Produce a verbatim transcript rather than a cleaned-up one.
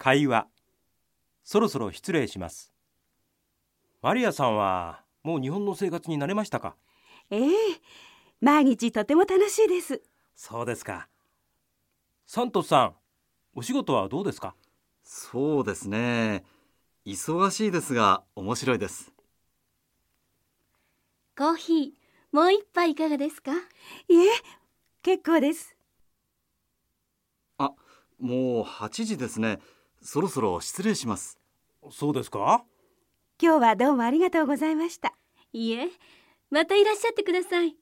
会話。そろそろ失礼します。マリアさんはもう日本の生活に慣れましたか？ ええ、毎日とても楽しいです。 そうですか。サントスさん、お仕事はどうですか？ そうですね。忙しいですが面白いです。 コーヒー、もう一杯いかがですか？ いえ、結構です。 あ、もうはちじですね。そろそろ失礼します。 そうですか。 今日はどうもありがとうございました。 いえ、またいらっしゃってください。